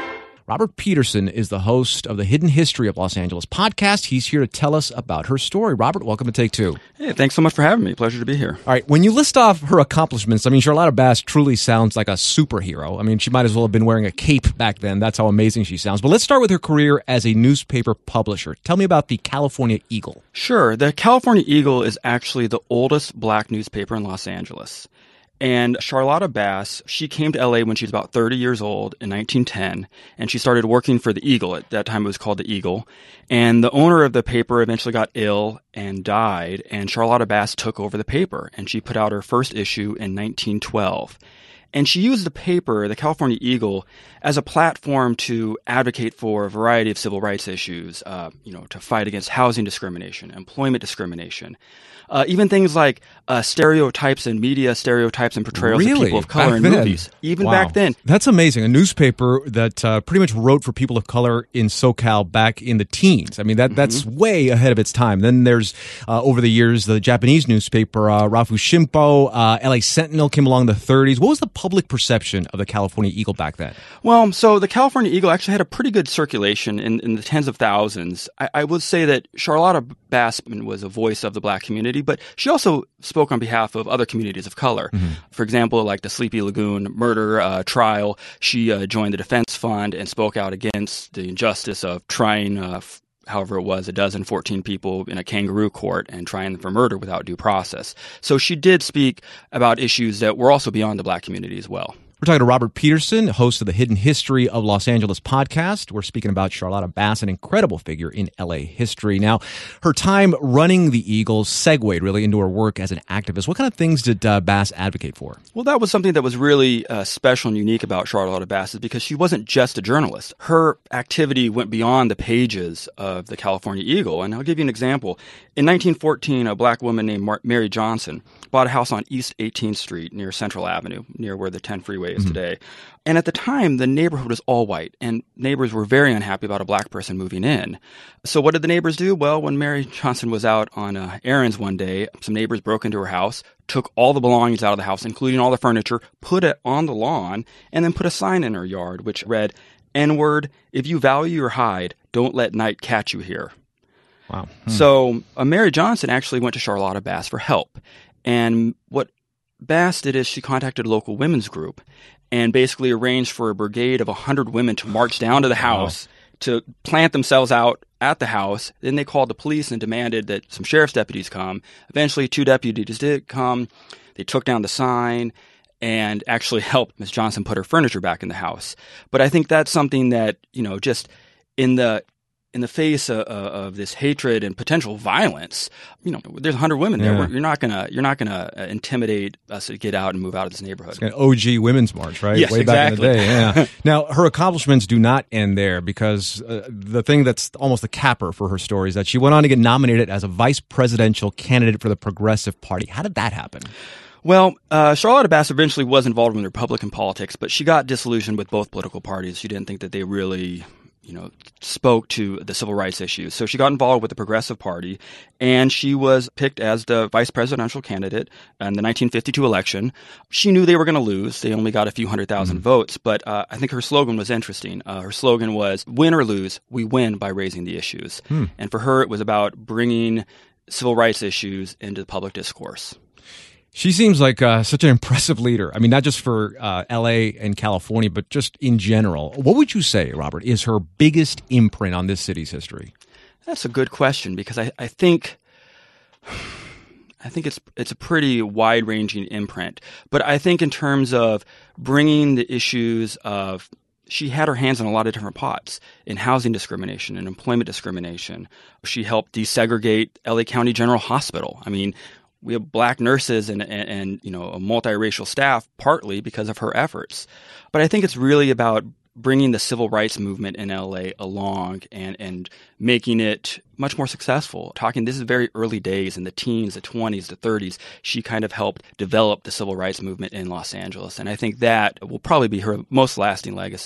Robert Peterson is the host of the Hidden History of Los Angeles podcast. He's here to tell us about her story. Robert, welcome to Take Two. Hey, thanks so much for having me. Pleasure to be here. All right, when you list off her accomplishments, I mean, Charlotta Bass truly sounds like a superhero. I mean, she might as well have been wearing a cape back then. That's how amazing she sounds. But let's start with her career as a newspaper publisher. Tell me about the California Eagle. Sure. The California Eagle is actually the oldest black newspaper in Los Angeles. And Charlotta Bass, she came to L A when she was about thirty years old in nineteen ten, and she started working for the Eagle. At that time, it was called the Eagle. And the owner of the paper eventually got ill and died, and Charlotta Bass took over the paper, and she put out her first issue in nineteen twelve. And she used the paper, the California Eagle, as a platform to advocate for a variety of civil rights issues, uh, you know, to fight against housing discrimination, employment discrimination, uh, even things like uh, stereotypes and media stereotypes and portrayals Really? of people of color Back in then? movies. Even Wow. back then. That's amazing. A newspaper that uh, pretty much wrote for people of color in SoCal back in the teens. I mean, that that's way ahead of its time. Then there's, uh, over the years, the Japanese newspaper, uh, Rafu Shimpo, uh, L A Sentinel came along in the thirties. What was the public perception of the California Eagle back then? Well, so the California Eagle actually had a pretty good circulation in, in the tens of thousands. I, I would say that Charlotta Bass was a voice of the black community, but she also spoke on behalf of other communities of color. Mm-hmm. For example, like the Sleepy Lagoon murder uh, trial, she uh, joined the Defense Fund and spoke out against the injustice of trying uh, f- however it was, a dozen, fourteen people in a kangaroo court and trying them for murder without due process. So she did speak about issues that were also beyond the black community as well. We're talking to Robert Peterson, host of the Hidden History of Los Angeles podcast. We're speaking about Charlotta Bass, an incredible figure in L A history. Now, her time running the Eagle segued really into her work as an activist. What kind of things did uh, Bass advocate for? Well, that was something that was really uh, special and unique about Charlotta Bass is because she wasn't just a journalist. Her activity went beyond the pages of the California Eagle. And I'll give you an example. In nineteen fourteen, a black woman named Mar- Mary Johnson bought a house on East eighteenth Street near Central Avenue, near where the ten freeway is mm-hmm. today. And at the time, the neighborhood was all white, and neighbors were very unhappy about a black person moving in. So what did the neighbors do? Well, when Mary Johnson was out on uh, errands one day, some neighbors broke into her house, took all the belongings out of the house, including all the furniture, put it on the lawn, and then put a sign in her yard which read, N-word, if you value your hide, don't let night catch you here. Wow. Hmm. So uh, Mary Johnson actually went to Charlotta Bass for help. And what Bass did is she contacted a local women's group and basically arranged for a brigade of one hundred women to march down to the house wow. to plant themselves out at the house. Then they called the police and demanded that some sheriff's deputies come. Eventually, two deputies did come. They took down the sign and actually helped Miss Johnson put her furniture back in the house. But I think that's something that, you know, just in the in the face of, of this hatred and potential violence, you know, there's one hundred women there. Yeah. You're not gonna you're not gonna intimidate us to get out and move out of this neighborhood. It's an O G Women's March, right? Yes, Way exactly. back in the day. Yeah. Now, her accomplishments do not end there because uh, the thing that's almost the capper for her story is that she went on to get nominated as a vice presidential candidate for the Progressive Party. How did that happen? Well, uh, Charlotta Bass eventually was involved in Republican politics, but she got disillusioned with both political parties. She didn't think that they really, you know, spoke to the civil rights issues. So she got involved with the Progressive Party, and she was picked as the vice presidential candidate in the nineteen fifty-two election. She knew they were going to lose. They only got a few hundred thousand mm-hmm. votes, but uh, I think her slogan was interesting. Uh, her slogan was, win or lose, we win by raising the issues. Hmm. And for her, it was about bringing civil rights issues into the public discourse. She seems like uh, such an impressive leader. I mean, not just for uh, L A and California, but just in general. What would you say, Robert, is her biggest imprint on this city's history? That's a good question because I, I think I think it's it's a pretty wide-ranging imprint. But I think in terms of bringing the issues of she had her hands in a lot of different pots in housing discrimination and employment discrimination. She helped desegregate L A County General Hospital. I mean, we have black nurses and, and, and, you know, a multiracial staff partly because of her efforts. But I think it's really about bringing the civil rights movement in L A along and, and making it much more successful. Talking, this is very early days in the teens, the twenties, the thirties. She kind of helped develop the civil rights movement in Los Angeles. And I think that will probably be her most lasting legacy.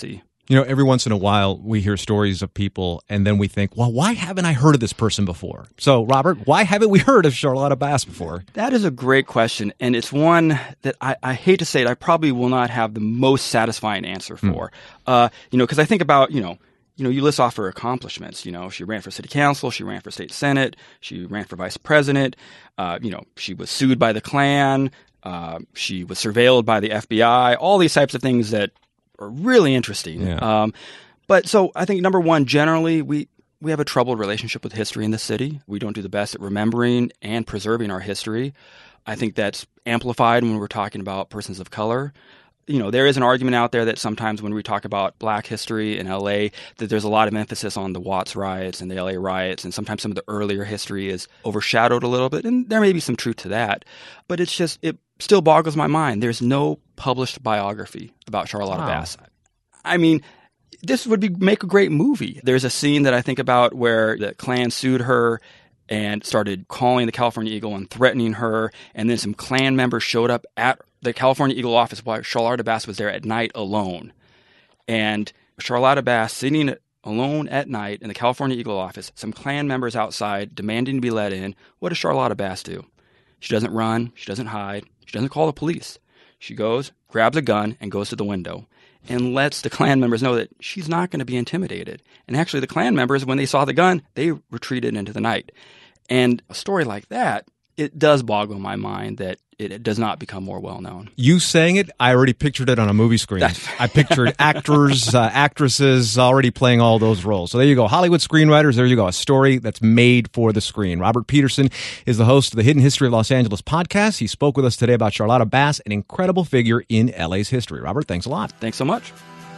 You know, every once in a while we hear stories of people and then we think, well, why haven't I heard of this person before? So, Robert, why haven't we heard of Charlotta Bass before? That is a great question. And it's one that I, I hate to say it, I probably will not have the most satisfying answer for. Hmm. Uh, you know, because I think about, you know, you know, you list off her accomplishments. You know, she ran for city council, she ran for state senate, she ran for vice president. Uh, you know, she was sued by the Klan. Uh, she was surveilled by the F B I. All these types of things that are really interesting. Yeah. Um, but so I think number one, generally we, we have a troubled relationship with history in this city. We don't do the best at remembering and preserving our history. I think that's amplified when we're talking about persons of color. You know, there is an argument out there that sometimes when we talk about black history in L A, that there's a lot of emphasis on the Watts riots and the L A riots, and sometimes some of the earlier history is overshadowed a little bit, and there may be some truth to that. But it's just, it still boggles my mind. There's no published biography about Charlotta Wow. Bass. I mean, this would be make a great movie. There's a scene that I think about where the Klan sued her and started calling the California Eagle and threatening her, and then some Klan members showed up at the California Eagle office while Charlotta Bass was there at night alone. And Charlotta Bass sitting alone at night in the California Eagle office, some Klan members outside demanding to be let in. What does Charlotta Bass do? She doesn't run. She doesn't hide. She doesn't call the police. She goes, grabs a gun, and goes to the window and lets the Klan members know that she's not going to be intimidated. And actually, the Klan members, when they saw the gun, they retreated into the night. And a story like that, it does boggle my mind that it, it does not become more well-known. You saying it, I already pictured it on a movie screen. I pictured actors, uh, actresses already playing all those roles. So there you go. Hollywood screenwriters, there you go. A story that's made for the screen. Robert Peterson is the host of the Hidden History of Los Angeles podcast. He spoke with us today about Charlotta Bass, an incredible figure in L A's history. Robert, thanks a lot. Thanks so much.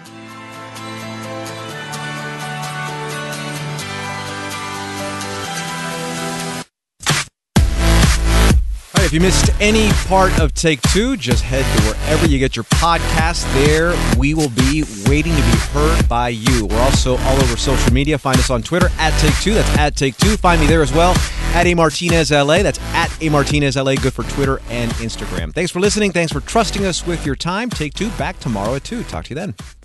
If you missed any part of Take Two, just head to wherever you get your podcast. There we will be waiting to be heard by you. We're also all over social media. Find us on Twitter at Take Two. That's at Take Two. Find me there as well at A Martinez L A. That's at A Martinez L A. Good for Twitter and Instagram. Thanks for listening. Thanks for trusting us with your time. Take Two back tomorrow at two. Talk to you then.